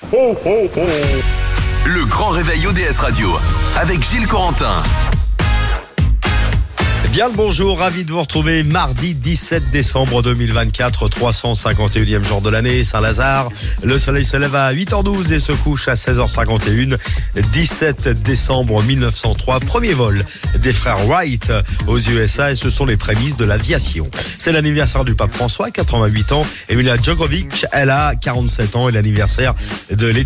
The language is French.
ho, ho, ho. Le grand réveil ODS Radio avec Gilles Corentin. Bien le bonjour, ravi de vous retrouver mardi 17 décembre 2024, 351e jour de l'année, Saint-Lazare. Le soleil se lève à 8h12 et se couche à 16h51. 17 décembre 1903, premier vol des frères Wright aux USA et ce sont les prémices de l'aviation. C'est l'anniversaire du pape François, 88 ans. Emilia Djokovic, elle a 47 ans et l'anniversaire de